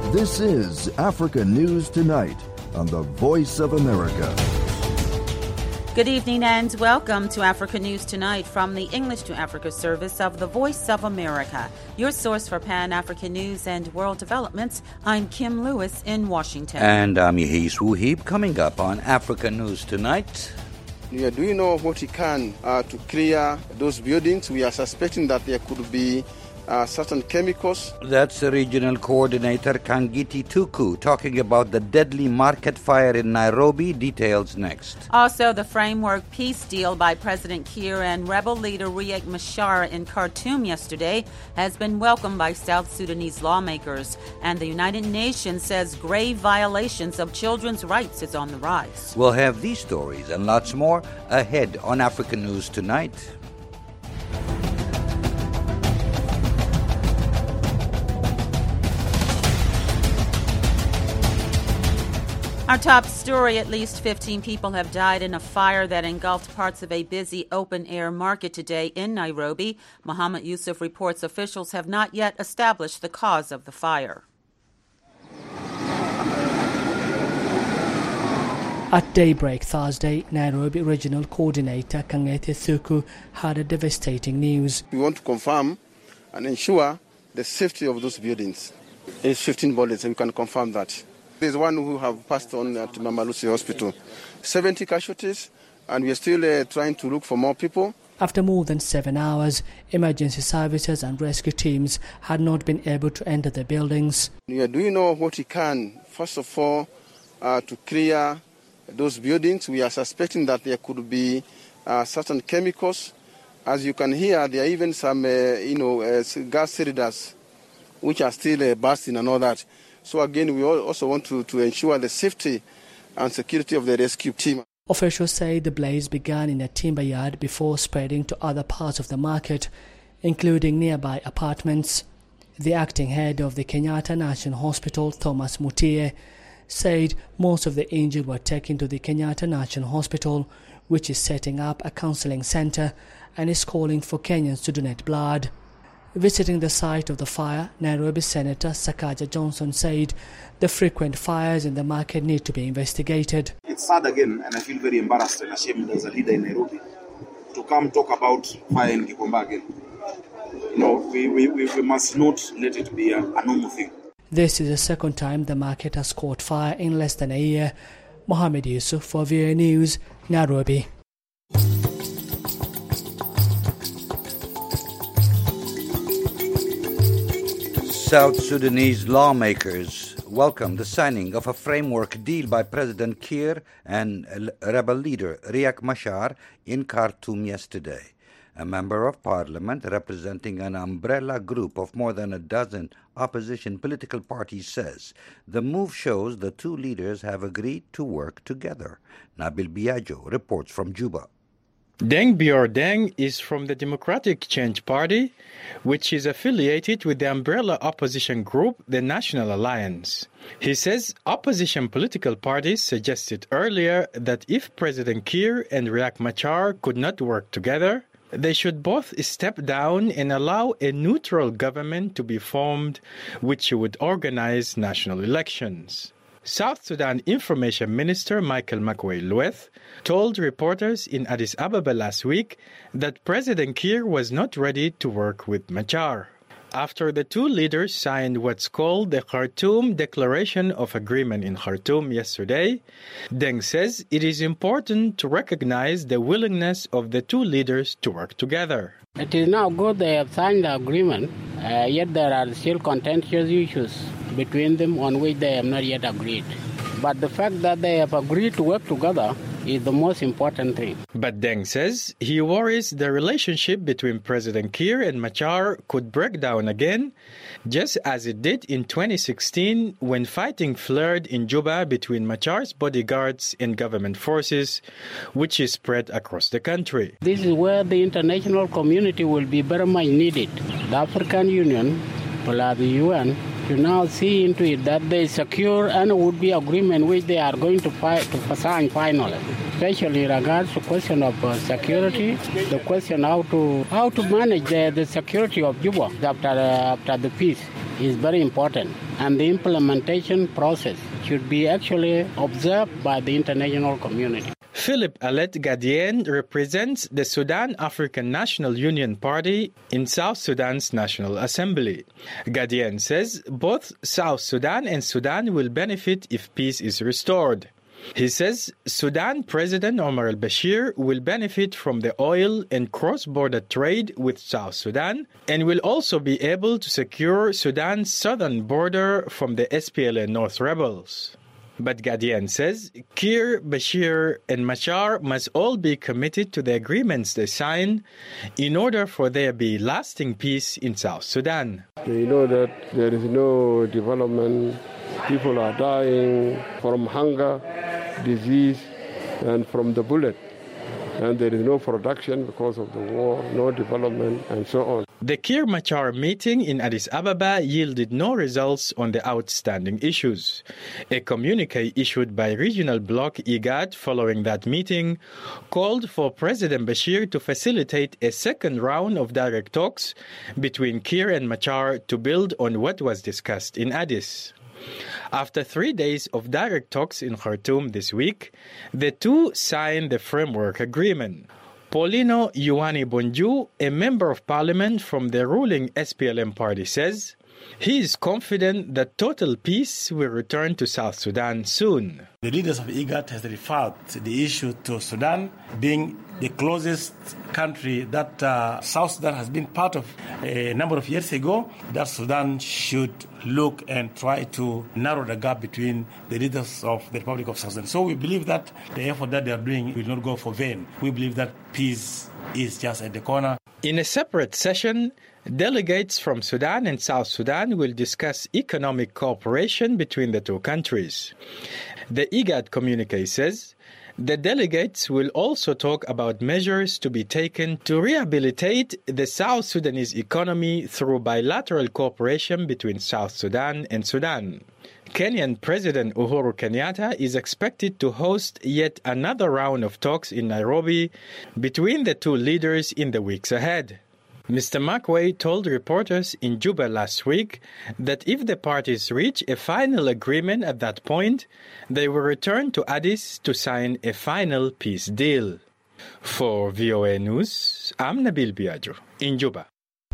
This is Africa News Tonight on the Voice of America. Good evening and welcome to Africa News Tonight from the English to Africa service of the Voice of America, your source for Pan-African news and world developments. I'm Kim Lewis in Washington. And I'm Yehis Wuhib. Coming up on Africa News Tonight. We are doing all what we can to clear those buildings. We are suspecting that there could be certain chemicals. That's the regional coordinator Kangiti Tuku talking about the deadly market fire in Nairobi. Details next. Also, the framework peace deal by President Kiir and rebel leader Riek Machar in Khartoum yesterday has been welcomed by South Sudanese lawmakers. And the United Nations says grave violations of children's rights is on the rise. We'll have these stories and lots more ahead on Africa News Tonight. Our top story, at least 15 people have died in a fire that engulfed parts of a busy open-air market today in Nairobi. Mohammed Yusuf reports officials have not yet established the cause of the fire. At daybreak Thursday, Nairobi Regional Coordinator Kangiti Thuku had a devastating news. We want to confirm and ensure the safety of those buildings. There's 15 bodies, and we can confirm that. There's one who have passed on at Mama Lucy Hospital. 70 casualties, and we are still trying to look for more people. After more than 7 hours, emergency services and rescue teams had not been able to enter the buildings. We are doing all what we can, first of all, to clear those buildings. We are suspecting that there could be certain chemicals. As you can hear, there are even some, gas cylinders, which are still bursting and all that. So again, we also want to ensure the safety and security of the rescue team. Officials say the blaze began in a timber yard before spreading to other parts of the market, including nearby apartments. The acting head of the Kenyatta National Hospital, Thomas Mutie, said most of the injured were taken to the Kenyatta National Hospital, which is setting up a counseling center and is calling for Kenyans to donate blood. Visiting the site of the fire, Nairobi Senator Sakaja Johnson said the frequent fires in the market need to be investigated. It's sad again, and I feel very embarrassed and ashamed as a leader in Nairobi to come talk about fire in Gikomba again. We must not let it be a normal thing. This is the second time the market has caught fire in less than a year. Mohammed Yusuf for VOA News, Nairobi. South Sudanese lawmakers welcomed the signing of a framework deal by President Kiir and rebel leader Riek Machar in Khartoum yesterday. A member of parliament representing an umbrella group of more than a dozen opposition political parties says the move shows the two leaders have agreed to work together. Nabil Biagio reports from Juba. Deng Bior Deng is from the Democratic Change Party, which is affiliated with the umbrella opposition group, the National Alliance. He says opposition political parties suggested earlier that if President Kiir and Riek Machar could not work together, they should both step down and allow a neutral government to be formed, which would organize national elections. South Sudan Information Minister Michael Makuei-Lueth told reporters in Addis Ababa last week that President Kiir was not ready to work with Machar. After the two leaders signed what's called the Khartoum Declaration of Agreement in Khartoum yesterday, Deng says it is important to recognize the willingness of the two leaders to work together. It is now good they have signed the agreement, yet there are still contentious issues between them on which they have not yet agreed. But the fact that they have agreed to work together is the most important thing. But Deng says he worries the relationship between President Kiir and Machar could break down again, just as it did in 2016 when fighting flared in Juba between Machar's bodyguards and government forces, which is spread across the country. This is where the international community will be very much needed. The African Union, plus the UN, to now see into it that they secure any would-be agreement which they are going to sign finally, especially in regards to question of security, the question how to manage the security of Juba after the peace. is very important, and the implementation process should be actually observed by the international community. Philip Alet Gadien represents the Sudan African National Union Party in South Sudan's National Assembly. Gadien says both South Sudan and Sudan will benefit if peace is restored. He says Sudan President Omar al-Bashir will benefit from the oil and cross-border trade with South Sudan and will also be able to secure Sudan's southern border from the SPLA North rebels. But Gadien says Kiir, Bashir and Machar must all be committed to the agreements they sign in order for there be lasting peace in South Sudan. They know that there is no development. People are dying from hunger, disease, and from the bullet. And there is no production because of the war, no development, and so on. The Kiir-Machar meeting in Addis Ababa yielded no results on the outstanding issues. A communique issued by regional bloc IGAD following that meeting called for President Bashir to facilitate a second round of direct talks between Kiir and Machar to build on what was discussed in Addis. After 3 days of direct talks in Khartoum this week, the two signed the framework agreement. Paulino Ioane Bonju, a member of parliament from the ruling SPLM party, says he is confident that total peace will return to South Sudan soon. The leaders of IGAD has referred the issue to Sudan, being the closest country that South Sudan has been part of a number of years ago, that Sudan should look and try to narrow the gap between the leaders of the Republic of South Sudan. So we believe that the effort that they are doing will not go for vain. We believe that peace is just at the corner. In a separate session, delegates from Sudan and South Sudan will discuss economic cooperation between the two countries. The IGAD communique says the delegates will also talk about measures to be taken to rehabilitate the South Sudanese economy through bilateral cooperation between South Sudan and Sudan. Kenyan President Uhuru Kenyatta is expected to host yet another round of talks in Nairobi between the two leaders in the weeks ahead. Mr. Makwei told reporters in Juba last week that if the parties reach a final agreement at that point, they will return to Addis to sign a final peace deal. For VOA News, I'm Nabil Biagio in Juba.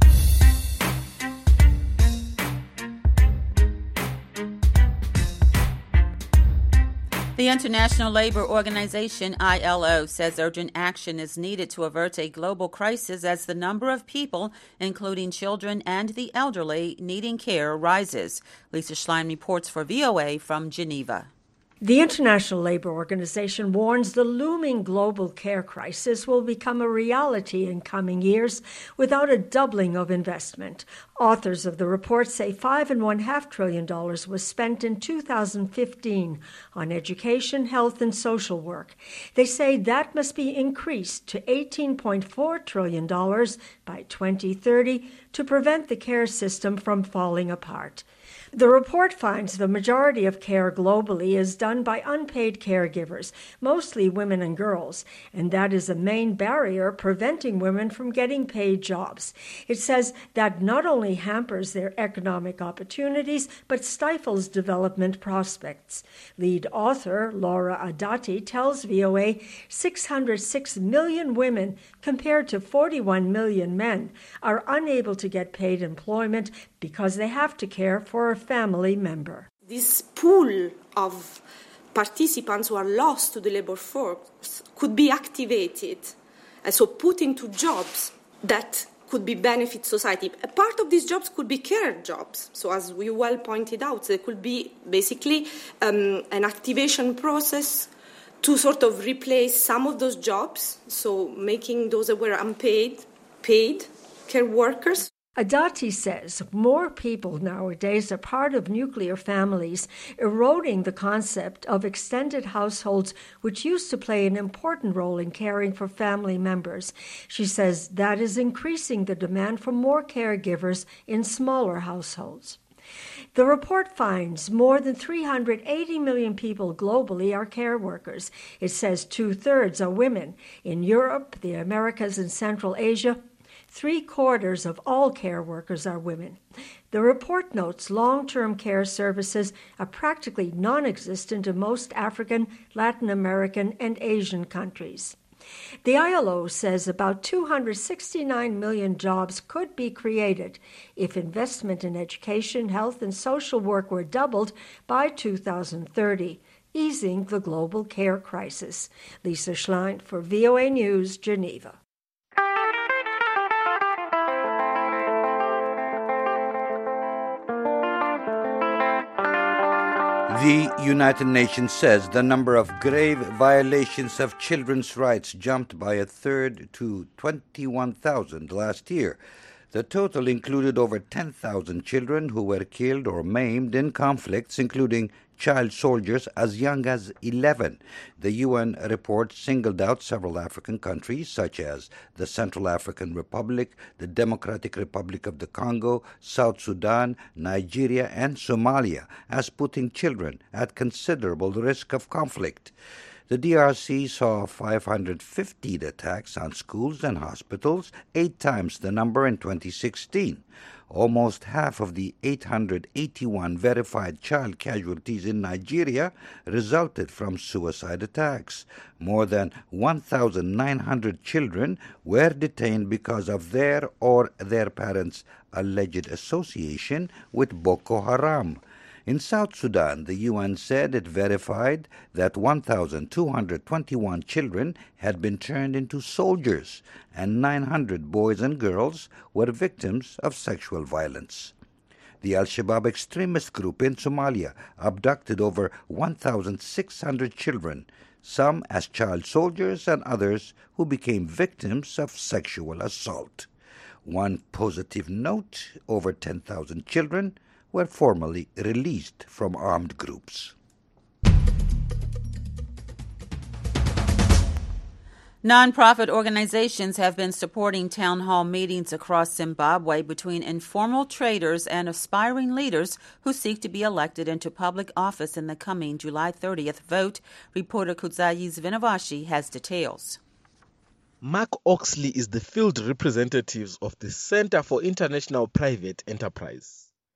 The International Labour Organization, ILO, says urgent action is needed to avert a global crisis as the number of people, including children and the elderly, needing care rises. Lisa Schlein reports for VOA from Geneva. The International Labour Organization warns the looming global care crisis will become a reality in coming years without a doubling of investment. Authors of the report say $5.5 trillion was spent in 2015 on education, health, and social work. They say that must be increased to $18.4 trillion by 2030 to prevent the care system from falling apart. The report finds the majority of care globally is done by unpaid caregivers, mostly women and girls, and that is a main barrier preventing women from getting paid jobs. It says that not only hampers their economic opportunities, but stifles development prospects. Lead author Laura Adati tells VOA 606 million women, compared to 41 million men, are unable to get paid employment because they have to care for a family member. This pool of participants who are lost to the labor force could be activated, and so put into jobs that could be benefit society. A part of these jobs could be care jobs. So as we well pointed out, there could be basically an activation process to sort of replace some of those jobs, so making those that were unpaid, paid care workers. Adati says more people nowadays are part of nuclear families, eroding the concept of extended households, which used to play an important role in caring for family members. She says that is increasing the demand for more caregivers in smaller households. The report finds more than 380 million people globally are care workers. It says 2/3 are women. In Europe, the Americas, and Central Asia, 3/4 of all care workers are women. The report notes long-term care services are practically non-existent in most African, Latin American, and Asian countries. The ILO says about 269 million jobs could be created if investment in education, health, and social work were doubled by 2030, easing the global care crisis. Lisa Schlein for VOA News, Geneva. The United Nations says the number of grave violations of children's rights jumped by a third to 21,000 last year. The total included over 10,000 children who were killed or maimed in conflicts, including child soldiers as young as 11. The UN report singled out several African countries, such as the Central African Republic, the Democratic Republic of the Congo, South Sudan, Nigeria, and Somalia, as putting children at considerable risk of conflict. The DRC saw 515 attacks on schools and hospitals, 8 times the number in 2016. Almost half of the 881 verified child casualties in Nigeria resulted from suicide attacks. More than 1,900 children were detained because of their or their parents' alleged association with Boko Haram. In South Sudan, the UN said it verified that 1,221 children had been turned into soldiers, and 900 boys and girls were victims of sexual violence. The Al-Shabaab extremist group in Somalia abducted over 1,600 children, some as child soldiers and others who became victims of sexual assault. One positive note, over 10,000 children were formally released from armed groups. Nonprofit organizations have been supporting town hall meetings across Zimbabwe between informal traders and aspiring leaders who seek to be elected into public office in the coming July 30th vote. Reporter Kudzayi Zvinavashi has details. Mark Oxley is the field representative of the Center for International Private Enterprise.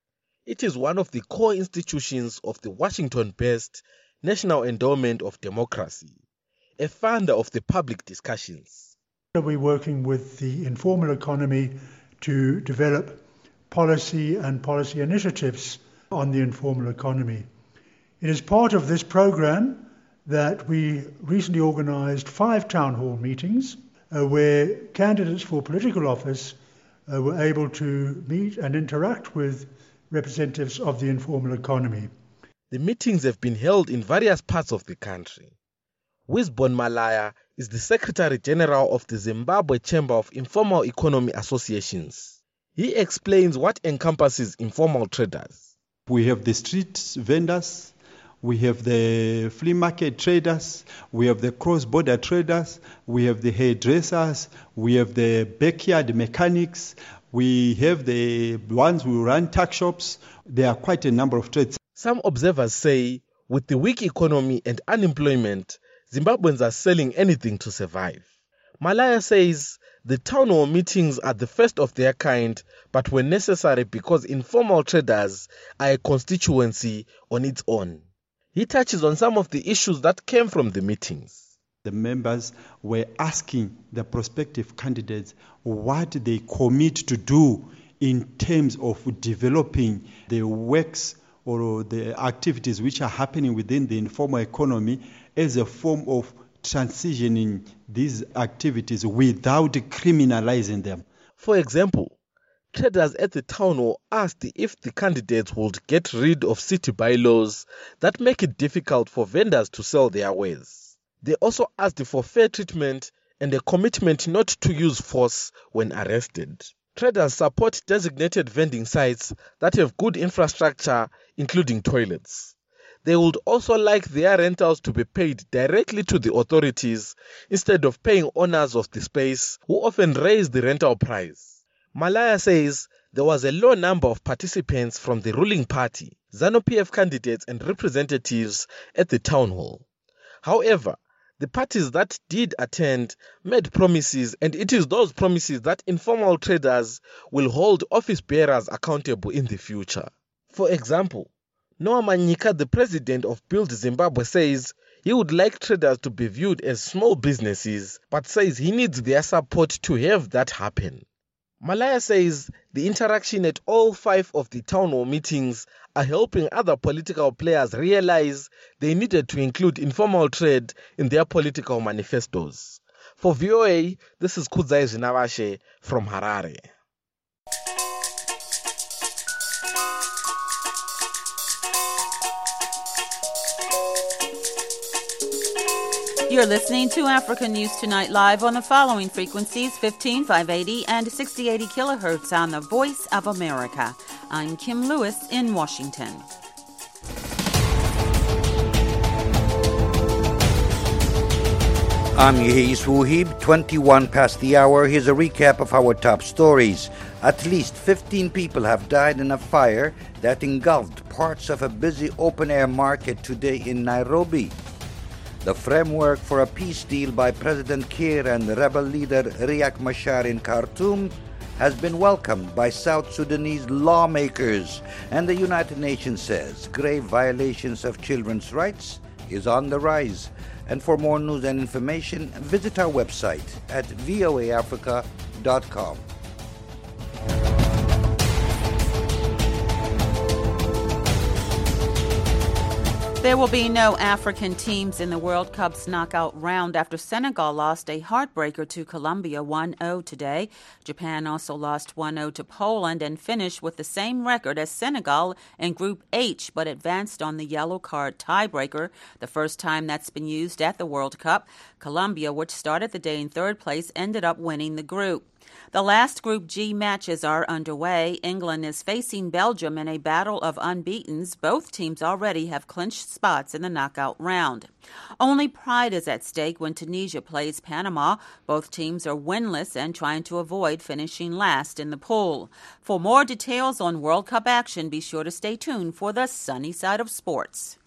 It is one of the core institutions of the Washington-based National Endowment of Democracy, a funder of the public discussions. We're working with the informal economy to develop policy and policy initiatives on the informal economy. It is part of this program that we recently organized 5 town hall meetings where candidates for political office were able to meet and interact with representatives of the informal economy. The meetings have been held in various parts of the country. Wisbon Malaya is the Secretary General of the Zimbabwe Chamber of Informal Economy Associations. He explains what encompasses informal traders. We have the street vendors, we have the flea market traders, we have the cross-border traders, we have the hairdressers, we have the backyard mechanics, we have the ones who run tuck shops. There are quite a number of trades. Some observers say, with the weak economy and unemployment, Zimbabweans are selling anything to survive. Malaya says the town hall meetings are the first of their kind, but were necessary because informal traders are a constituency on its own. He touches on some of the issues that came from the meetings. The members were asking the prospective candidates what they commit to do in terms of developing the works or the activities which are happening within the informal economy as a form of transitioning these activities without criminalizing them. For example, traders at the town hall asked if the candidates would get rid of city bylaws that make it difficult for vendors to sell their wares. They also asked for fair treatment and a commitment not to use force when arrested. Traders support designated vending sites that have good infrastructure, including toilets. They would also like their rentals to be paid directly to the authorities instead of paying owners of the space, who often raise the rental price. Malaya says there was a low number of participants from the ruling party, ZANU-PF candidates and representatives at the town hall. However, The parties that did attend made promises, and it is those promises that informal traders will hold office bearers accountable in the future. For example, Noah Manyika, the president of Build Zimbabwe, says he would like traders to be viewed as small businesses, but says he needs their support to have that happen. Malaya says the interaction at all 5 of the town hall meetings are helping other political players realize they needed to include informal trade in their political manifestos. For VOA, this is Kudzai Zinawashe from Harare. You're listening to Africa News Tonight live on the following frequencies: 15580 and 6080 kilohertz on the Voice of America. I'm Kim Lewis in Washington. I'm Yehis Wuhib, 21 past the hour. Here's a recap of our top stories. At least 15 people have died in a fire that engulfed parts of a busy open-air market today in Nairobi. The framework for a peace deal by President Kiir and rebel leader Riek Machar in Khartoum has been welcomed by South Sudanese lawmakers, and the United Nations says grave violations of children's rights is on the rise. And for more news and information, visit our website at voaafrica.com. There will be no African teams in the World Cup's knockout round after Senegal lost a heartbreaker to Colombia 1-0 today. Japan also lost 1-0 to Poland and finished with the same record as Senegal in Group H, but advanced on the yellow card tiebreaker, the first time that's been used at the World Cup. Colombia, which started the day in third place, ended up winning the group. The last Group G matches are underway. England is facing Belgium in a battle of unbeatens. Both teams already have clinched spots in the knockout round. Only pride is at stake when Tunisia plays Panama. Both teams are winless and trying to avoid finishing last in the pool. For more details on World Cup action, be sure to stay tuned for the sunny side of sports.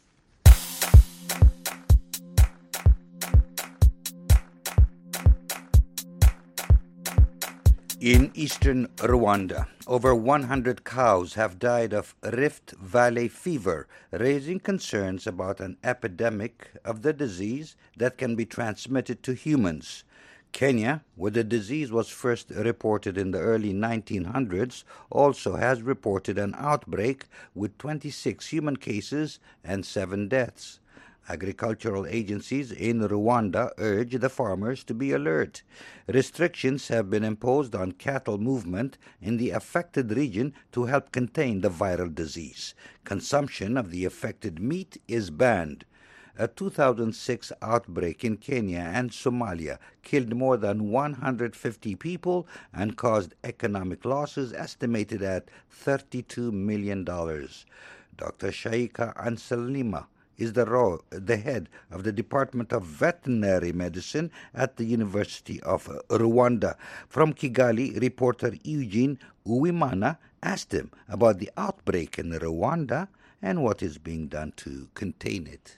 In eastern Rwanda, over 100 cows have died of Rift Valley fever, raising concerns about an epidemic of the disease that can be transmitted to humans. Kenya, where the disease was first reported in the early 1900s, also has reported an outbreak with 26 human cases and 7 deaths. Agricultural agencies in Rwanda urge the farmers to be alert. Restrictions have been imposed on cattle movement in the affected region to help contain the viral disease. Consumption of the affected meat is banned. A 2006 outbreak in Kenya and Somalia killed more than 150 people and caused economic losses estimated at $32 million. Dr. Shaika Anselima is the head of the Department of Veterinary Medicine at the University of Rwanda. From Kigali, reporter Eugene Uwimana asked him about the outbreak in Rwanda and what is being done to contain it.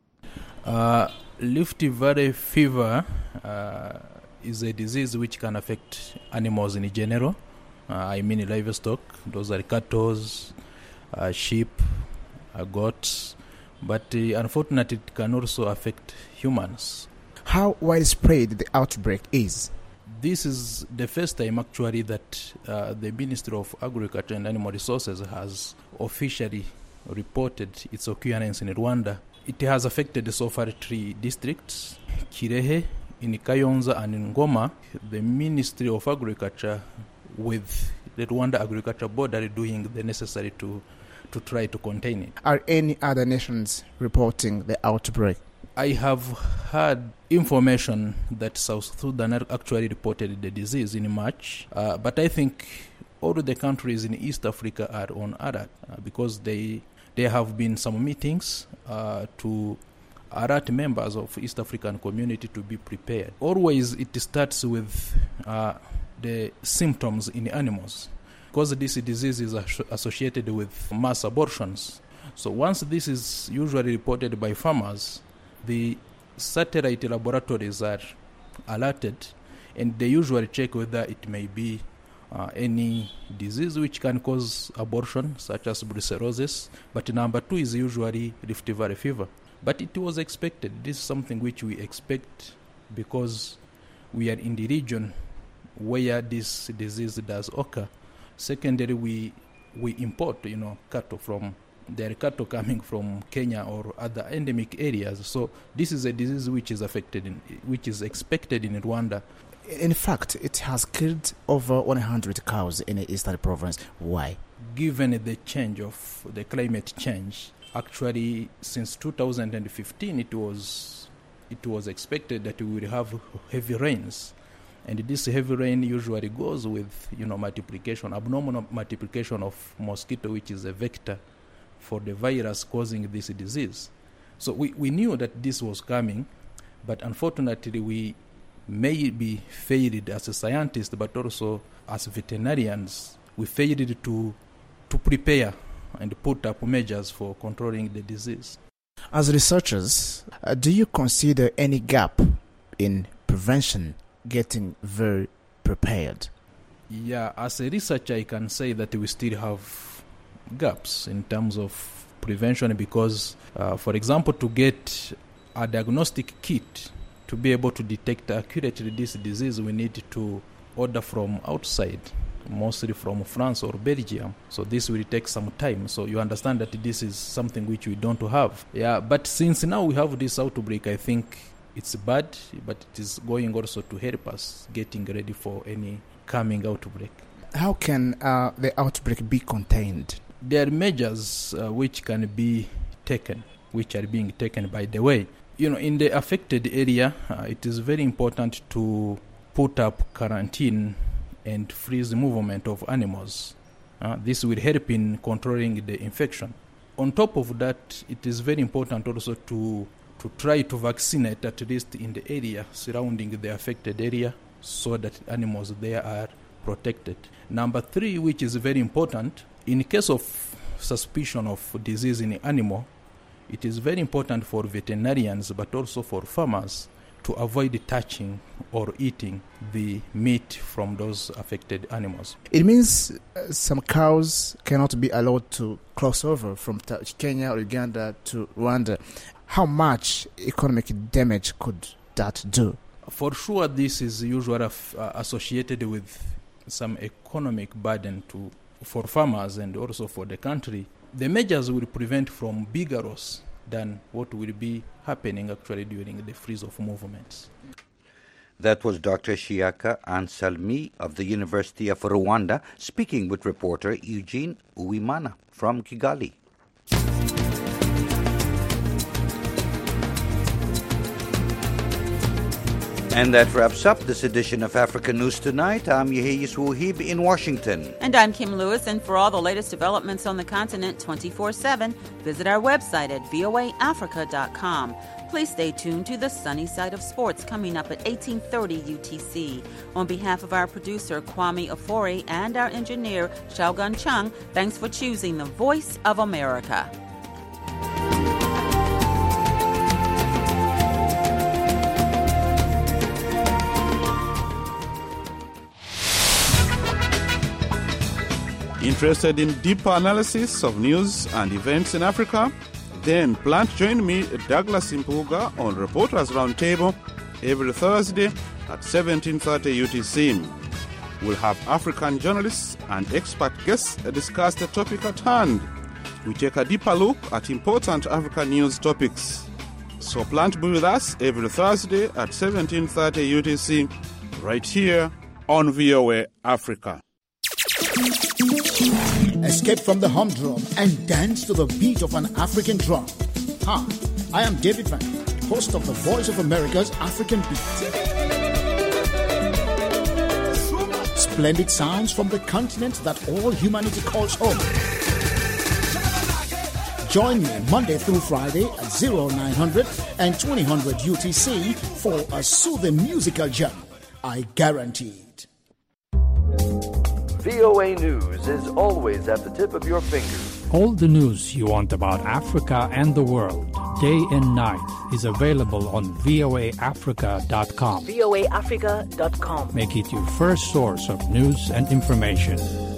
Rift Valley fever is a disease which can affect animals in general. I mean livestock, those are cattle, sheep, goats. But unfortunately, it can also affect humans. How widespread the outbreak is? This is the first time actually that the Ministry of Agriculture and Animal Resources has officially reported its occurrence in Rwanda. It has affected so far 3 districts, Kirehe, in Kayonza and in Ngoma. The Ministry of Agriculture with the Rwanda Agriculture Board are doing the necessary to try to contain it. Are any other nations reporting the outbreak? I have had information that South Sudan actually reported the disease in March, but I think all the countries in East Africa are on alert because there have been some meetings to alert members of East African community to be prepared. Always it starts with the symptoms in animals, because this disease is associated with mass abortions. So once this is usually reported by farmers, the satellite laboratories are alerted, and they usually check whether it may be any disease which can cause abortion, such as brucellosis. But number 2 is usually Rift Valley fever. But it was expected. This is something which we expect because we are in the region where this disease does occur. Secondly, we import, cattle from. There are cattle coming from Kenya or other endemic areas. So this is a disease which is expected in Rwanda. In fact, it has killed over 100 cows in the Eastern Province. Why? Given the change of the climate change, actually since 2015 it was expected that we will have heavy rains. And this heavy rain usually goes with, multiplication, abnormal multiplication of mosquito, which is a vector for the virus causing this disease. So we knew that this was coming, but unfortunately we maybe failed as a scientist, but also as veterinarians, we failed to prepare and put up measures for controlling the disease. As researchers, do you consider any gap in prevention getting very prepared? Yeah, as a researcher, I can say that we still have gaps in terms of prevention because, for example, to get a diagnostic kit to be able to detect accurately this disease, we need to order from outside, mostly from France or Belgium. So this will take some time. So you understand that this is something which we don't have. Yeah, but since now we have this outbreak, I think it's bad, but it is going also to help us getting ready for any coming outbreak. How can the outbreak be contained? There are measures which can be taken, which are being taken by the way. In the affected area, it is very important to put up quarantine and freeze the movement of animals. This will help in controlling the infection. On top of that, it is very important also to try to vaccinate at least in the area surrounding the affected area so that animals there are protected. Number 3, which is very important, in case of suspicion of disease in the animal, it is very important for veterinarians but also for farmers to avoid touching or eating the meat from those affected animals. It means some cows cannot be allowed to cross over from Kenya or Uganda to Rwanda. How much economic damage could that do? For sure, this is usually associated with some economic burden for farmers and also for the country. The measures will prevent from bigger loss than what will be happening actually during the freeze of movements. That was Dr. Shiaka Anselmi of the University of Rwanda speaking with reporter Eugene Uwimana from Kigali. And that wraps up this edition of Africa News Tonight. I'm Yehiyas Wuhib in Washington. And I'm Kim Lewis. And for all the latest developments on the continent 24/7, visit our website at voaafrica.com. Please stay tuned to the sunny side of sports coming up at 18:30 UTC. On behalf of our producer, Kwame Afori, and our engineer, Xiaogan Chung, thanks for choosing the Voice of America. Interested in deeper analysis of news and events in Africa? Then plan to join me, Douglas Impuga, on Reporters Roundtable every Thursday at 17:30 UTC. We'll have African journalists and expert guests discuss the topic at hand. We take a deeper look at important African news topics. So plan to be with us every Thursday at 17:30 UTC, right here on VOA Africa. Escape from the humdrum and dance to the beat of an African drum. Hi, I am David Van, host of the Voice of America's African Beat. Splendid sounds from the continent that all humanity calls home. Join me Monday through Friday at 0900 and 2000 UTC for a soothing musical journey. I guarantee it. VOA News is always at the tip of your fingers. All the news you want about Africa and the world, day and night, is available on voaafrica.com. voaafrica.com. Make it your first source of news and information.